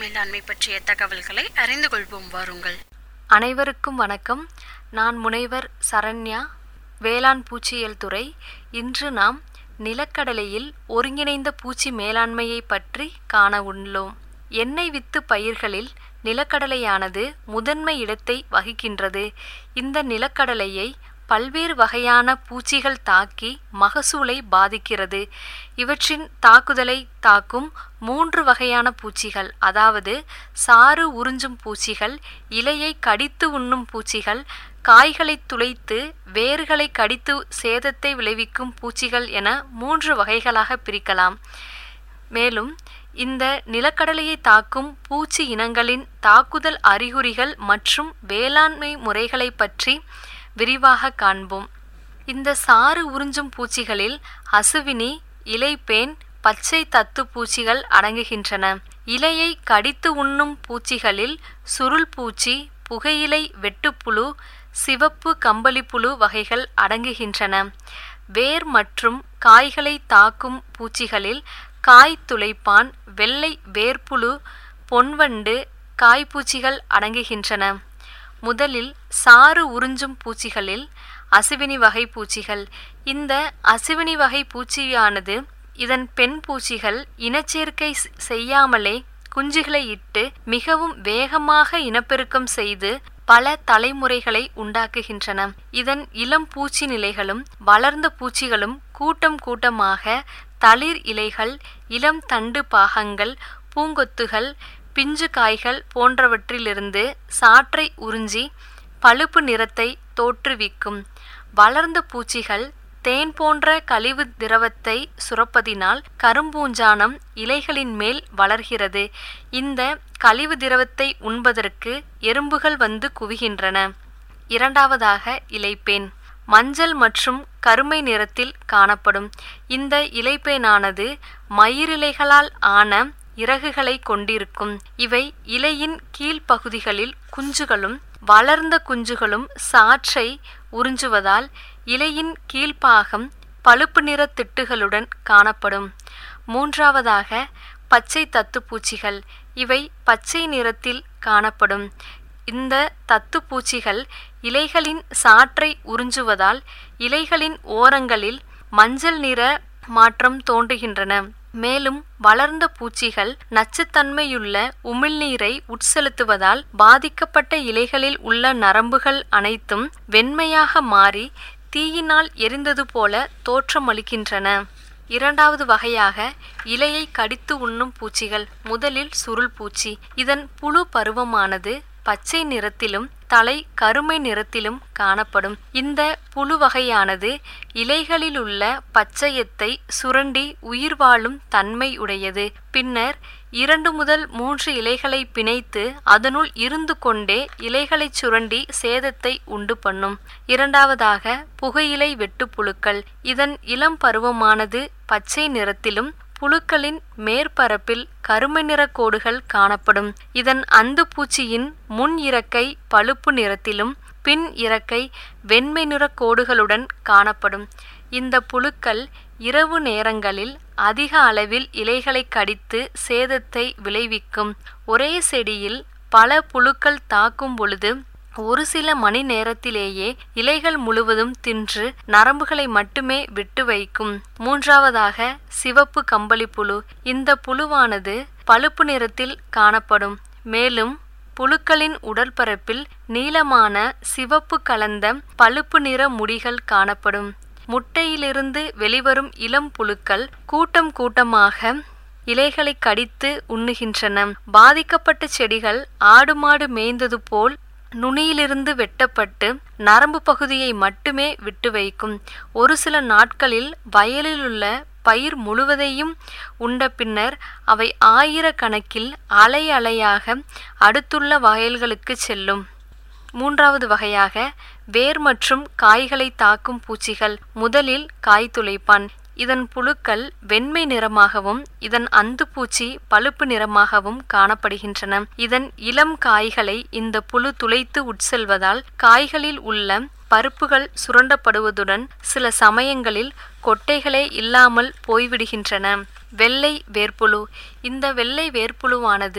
மேலாண்மை பற்றிய தகவல்களை அறிந்து கொள்வோம் வாருங்கள். அனைவருக்கும் வணக்கம். நான் முனைவர் சரண்யா, வேளாண் பூச்சியியல் துறை. இன்று நாம் நிலக்கடலையில் ஒருங்கிணைந்த பூச்சி மேலாண்மையை பற்றி காண உள்ளோம். எண்ணெய் வித்து பயிர்களில் நிலக்கடலையானது முதன்மை இடத்தை வகிக்கின்றது. இந்த நிலக்கடலையை பல்வேறு வகையான பூச்சிகள் தாக்கி மகசூலை பாதிக்கிறது. இவற்றின் தாக்குதலை தாக்கும் 3 வகையான பூச்சிகள், அதாவது சாறு உறிஞ்சும் பூச்சிகள், இலையை கடித்து உண்ணும் பூச்சிகள், காய்களை துளைத்து வேர்களை கடித்து சேதத்தை விளைவிக்கும் பூச்சிகள் என 3 வகைகளாக பிரிக்கலாம். மேலும் இந்த நிலக்கடலையை தாக்கும் பூச்சி இனங்களின் தாக்குதல் அறிகுறிகள் மற்றும் வேளாண்மை முறைகளை பற்றி விரிவாக காண்போம். இந்த சாறு உறிஞ்சும் பூச்சிகளில் அசுவினி, இலைப்பேன், பச்சை தத்து பூச்சிகள் அடங்குகின்றன. இலையை கடித்து உண்ணும் பூச்சிகளில் சுருள் பூச்சி, புகையிலை வெட்டுப்புழு, சிவப்பு கம்பளிப்புழு வகைகள் அடங்குகின்றன. வேர் மற்றும் காய்களை தாக்கும் பூச்சிகளில் காய் துளைப்பான், வெள்ளை வேர்ப்புழு, பொன்வண்டு, காய்பூச்சிகள் அடங்குகின்றன. முதலில் சாறு உறிஞ்சும் பூச்சிகளில் அசுவினி வகை பூச்சிகள். இந்த அசுவினி வகை பூச்சியானது இதன் பெண் பூச்சிகள் இனச்சேர்க்கை செய்யாமலே குஞ்சுகளை இட்டு மிகவும் வேகமாக இனப்பெருக்கம் செய்து பல தலைமுறைகளை உண்டாக்குகின்றன. இதன் இளம் பூச்சி நிலைகளும் வளர்ந்த பூச்சிகளும் கூட்டம் கூட்டமாக தளிர் இலைகள், இளம் தண்டு பாகங்கள், பூங்கொத்துகள், பிஞ்சு காய்கள் போன்றவற்றிலிருந்து சாற்றை உறிஞ்சி பழுப்பு நிறத்தை தோற்றுவிக்கும். வளர்ந்த பூச்சிகள் தேன் போன்ற கழிவு திரவத்தை சுரப்பதினால் கரும்பூஞ்சானம் இலைகளின் மேல் வளர்கிறது. இந்த கழிவு திரவத்தை உண்பதற்கு எறும்புகள் வந்து குவிகின்றன. இரண்டாவதாக இலைப்பேன். மஞ்சள் மற்றும் கருமை நிறத்தில் காணப்படும். இந்த இலைப்பேனானது மயிரிலைகளால் ஆன இறகுகளை கொண்டிருக்கும். இவை இலையின் கீழ்ப்பகுதிகளில் குஞ்சுகளும் வளர்ந்த குஞ்சுகளும் சாற்றை உறிஞ்சுவதால் இலையின் கீழ்ப்பாகம் பழுப்பு நிற திட்டுகளுடன் காணப்படும். மூன்றாவதாக பச்சை தத்து பூச்சிகள். இவை பச்சை நிறத்தில் காணப்படும். இந்த தத்து பூச்சிகள் இலைகளின் சாற்றை உறிஞ்சுவதால் இலைகளின் ஓரங்களில் மஞ்சள் நிற மாற்றம் தோன்றுகின்றன. மேலும் வளர்ந்த பூச்சிகள் நச்சுத்தன்மையுள்ள உமிழ்நீரை உட்செலுத்துவதால் பாதிக்கப்பட்ட இலைகளில் உள்ள நரம்புகள் அனைத்தும் வெண்மையாக மாறி தீயினால் எரிந்தது போல தோற்றமளிக்கின்றன. இரண்டாவது வகையாக இலையை கடித்து உண்ணும் பூச்சிகள். முதலில் சுருள் பூச்சி. இதன் புழு பருவமானது பச்சை நிறத்திலும் தலை கருமை நிறத்திலும் காணப்படும். இந்த புழு வகையானது இலைகளில் உள்ள பச்சையத்தை சுரண்டி உயிர் வாழும் தன்மை உடையது. பின்னர் 2 முதல் 3 இலைகளை பிணைத்து அதனுள் இருந்து கொண்டே இலைகளை சுரண்டி சேதத்தை உண்டு பண்ணும். இரண்டாவதாக புகையிலை வெட்டுப்புழுக்கள். இதன் இளம் பருவமானது பச்சை நிறத்திலும் புழுக்களின் மேற்பரப்பில் கருமை நிற கோடுகள் காணப்படும். இதன் அந்து பூச்சியின் முன் இறக்கை பழுப்பு நிறத்திலும் பின் இறக்கை வெண்மை நிற கோடுகளுடன் காணப்படும். இந்த புழுக்கள் இரவு நேரங்களில் அதிக அளவில் இலைகளை கடித்து சேதத்தை விளைவிக்கும். ஒரே செடியில் பல புழுக்கள் தாக்கும் பொழுது ஒரு சில மணி நேரத்திலேயே இலைகள் முழுவதும் தின்று நரம்புகளை மட்டுமே விட்டு வைக்கும். மூன்றாவதாக சிவப்பு கம்பளிப்புழு. இந்த புழுவானது பழுப்பு நிறத்தில் காணப்படும். மேலும் புழுக்களின் உடற்பரப்பில் நீளமான சிவப்பு கலந்த பழுப்பு நிற முடிகள் காணப்படும். முட்டையிலிருந்து வெளிவரும் இளம் புழுக்கள் கூட்டம் கூட்டமாக இலைகளை கடித்து உண்ணுகின்றன. பாதிக்கப்பட்ட செடிகள் ஆடு மாடு மேய்ந்தது போல் நுனியிலிருந்து வெட்டப்பட்டு நரம்பு பகுதியை மட்டுமே விட்டு வைக்கும். ஒரு சில நாட்களில் வயலில் உள்ள பயிர் முழுவதையும் உண்ட பின்னர் அவை ஆயிரக்கணக்கில் அலை அலையாக அடுத்துள்ள வயல்களுக்கு செல்லும். மூன்றாவது வகையாக வேர் மற்றும் காய்களை தாக்கும் பூச்சிகள். முதலில் காய் துளைப்பான். இதன் புழுக்கள் வெண்மை நிறமாகவும் இதன் அந்து பூச்சி பழுப்பு நிறமாகவும் காணப்படுகின்றன. இதன் இளம் காய்களை இந்த புழு துளைத்து உட்செல்வதால் காய்களில் உள்ள பருப்புகள் சுரண்டப்படுவதுடன் சில சமயங்களில் கொட்டைகளே இல்லாமல் போய்விடுகின்றன. வெள்ளை வேர்ப்புழு. இந்த வெள்ளை வேர்ப்புழுவானது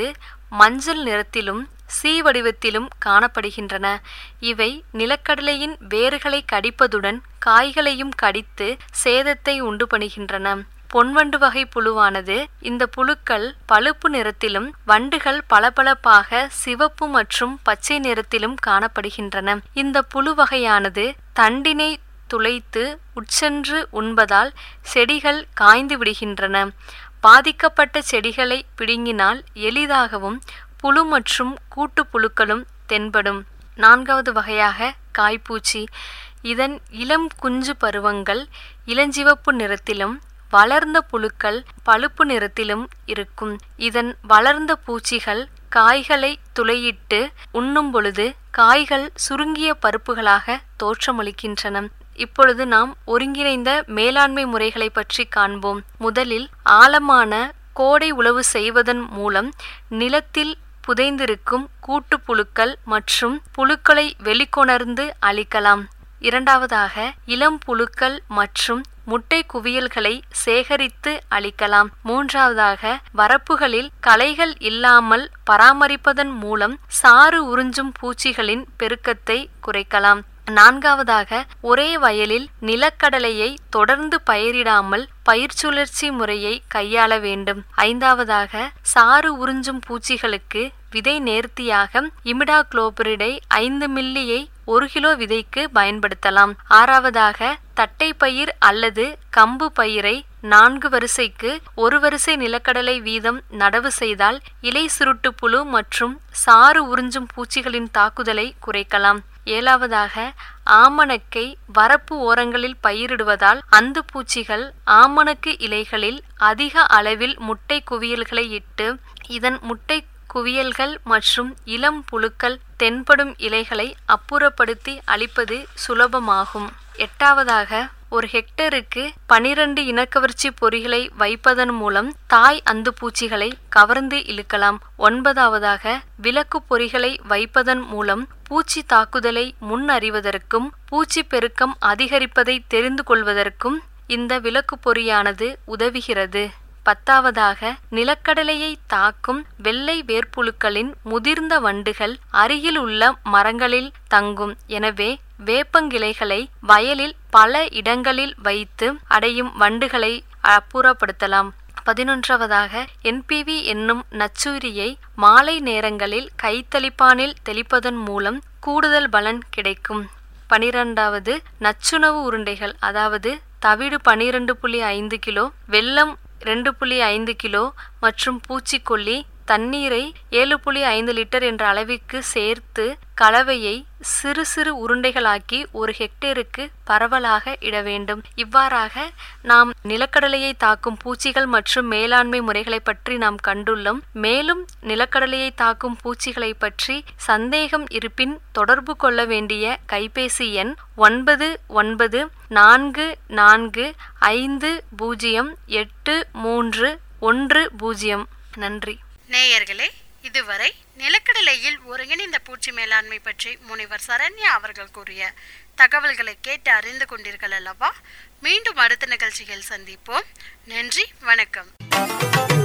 மஞ்சள் நிறத்திலும் சி வடிவத்திலும் காணப்படுகின்றன. இவை நிலக்கடலையின் வேர்களை கடிப்பதுடன் காய்களையும் கடித்து சேதத்தை உண்டு பண்ணுகின்றன. பொன்வண்டு வகை புழுவானது இந்த புழுக்கள் பழுப்பு நிறத்திலும் வண்டுகள் பளபளப்பாக சிவப்பு மற்றும் பச்சை நிறத்திலும் காணப்படுகின்றன. இந்த புழு வகையானது தண்டினை துளைத்து உட்சென்று உண்பதால் செடிகள் காய்ந்து விடுகின்றன. பாதிக்கப்பட்ட செடிகளை பிடுங்கினால் எளிதாகவும் புழு மற்றும் கூட்டு புழுக்களும் தென்படும். 4வது வகையாக காய்ப்பூச்சி. இதன் இளம் குஞ்சு பருவங்கள் இளஞ்சிவப்பு நிறத்திலும் வளர்ந்த புழுக்கள் பழுப்பு நிறத்திலும் இருக்கும். இதன் வளர்ந்த பூச்சிகள் காய்களை துளையிட்டு உண்ணும் பொழுது காய்கள் சுருங்கிய பருப்புகளாக தோற்றமளிக்கின்றன. இப்பொழுது நாம் ஒருங்கிணைந்த மேலாண்மை முறைகளை பற்றி காண்போம். முதலில் ஆழமான கோடை உழவு செய்வதன் மூலம் நிலத்தில் புதைந்திருக்கும் கூட்டு புழுக்கள் மற்றும் புழுக்களை வெளிக்கொணர்ந்து அழிக்கலாம். 2வதாக இளம் புழுக்கள் மற்றும் முட்டை குவியல்களை சேகரித்து அழிக்கலாம். 3வதாக வரப்புகளில் களைகள் இல்லாமல் பராமரிப்பதன் மூலம் சாறு உறிஞ்சும் பூச்சிகளின் பெருக்கத்தை குறைக்கலாம். 4வதாக ஒரே வயலில் நிலக்கடலையை தொடர்ந்து பயிரிடாமல் பயிர் சுழற்சி முறையை கையாள வேண்டும். 5வதாக சாறு உறிஞ்சும் பூச்சிகளுக்கு விதை நேர்த்தியாக இமிடாக்ளோபிரிடை 5 மில்லியை 1 கிலோ விதைக்கு பயன்படுத்தலாம். 6வதாக தட்டை பயிர் அல்லது கம்பு பயிரை 4 வரிசைக்கு 1 வரிசை நிலக்கடலை வீதம் நடவு செய்தால் இலை சுருட்டு புழு மற்றும் சாறு உறிஞ்சும் பூச்சிகளின் தாக்குதலை குறைக்கலாம். 7வதாக ஆமணக்கை வரப்பு ஓரங்களில் பயிரிடுவதால் அந்து பூச்சிகள் ஆமணக்கு இலைகளில் அதிக அளவில் முட்டை குவியல்களை இட்டு இதன் முட்டை குவியல்கள் மற்றும் இளம் புழுக்கள் தென்படும் இலைகளை அப்புறப்படுத்தி அழிப்பது சுலபமாகும். 8வதாக ஒரு ஹெக்டருக்கு 12 இனக்கவர்ச்சி பொறிகளை வைப்பதன் மூலம் தாய் அந்து பூச்சிகளை கவர்ந்து இழுக்கலாம். 9வதாக விலக்கு பொறிகளை வைப்பதன் மூலம் பூச்சி தாக்குதலை முன் அறிவதற்கும் பூச்சி பெருக்கம் அதிகரிப்பதை தெரிந்து கொள்வதற்கும் இந்த விலக்கு பொறியானது உதவுகிறது. 10வதாக நிலக்கடலையை தாக்கும் வெள்ளை வேர்ப்புழுக்களின் முதிர்ந்த வண்டுகள் அருகில் உள்ள மரங்களில் தங்கும். எனவே வேப்பங்கிளைகளை வயலில் பல இடங்களில் வைத்து அடையும் வண்டுகளை அப்புறப்படுத்தலாம். 11வதாக NPV என்னும் நச்சுயிரியை மாலை நேரங்களில் கைத்தளிப்பானில் தெளிப்பதன் மூலம் கூடுதல் பலன் கிடைக்கும். 12வது நச்சுணவு உருண்டைகள், அதாவது தவிடு 12.5 கிலோ, வெல்லம் 2.5 கிலோ மற்றும் பூச்சிக்கொல்லி தண்ணீரை 7.5 லிட்டர் என்ற அளவிற்கு சேர்த்து கலவையை சிறு சிறு உருண்டைகளாக்கி 1 ஹெக்டேருக்கு பரவலாக இட வேண்டும். இவ்வாறாக நாம் நிலக்கடலையை தாக்கும் பூச்சிகள் மற்றும் மேலாண்மை முறைகளை பற்றி நாம் கண்டுள்ளோம். மேலும் நிலக்கடலையை தாக்கும் பூச்சிகளை பற்றி சந்தேகம் இருப்பின் தொடர்பு கொள்ள வேண்டிய கைபேசி எண் 9944508310. நன்றி. நேயர்களே, இதுவரை நிலக்கடலையில் ஒருங்கிணைந்த பூச்சி மேலாண்மை பற்றி முனைவர் சரண்யா அவர்கள் கூறிய தகவல்களை கேட்டு அறிந்து கொண்டீர்கள் அல்லவா? மீண்டும் அடுத்த நிகழ்ச்சியில் சந்திப்போம். நன்றி, வணக்கம்.